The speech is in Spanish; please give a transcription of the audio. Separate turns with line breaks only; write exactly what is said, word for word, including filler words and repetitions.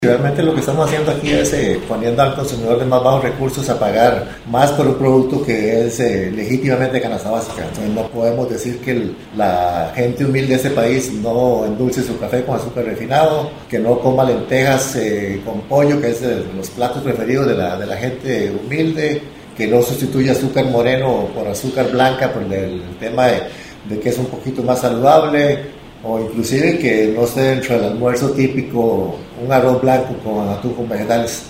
Realmente lo que estamos haciendo aquí es eh, poniendo al consumidor de más bajos recursos a pagar más por un producto que es eh, legítimamente canasta básica. Entonces no podemos decir que el, la gente humilde de este país no endulce su café con azúcar refinado, que no coma lentejas eh, con pollo, que es de los platos preferidos de la, de la gente humilde, que no sustituya azúcar moreno por azúcar blanca por el, el tema de, de que es un poquito más saludable, o inclusive que no esté dentro del almuerzo típico un arroz blanco con atún con vegetales.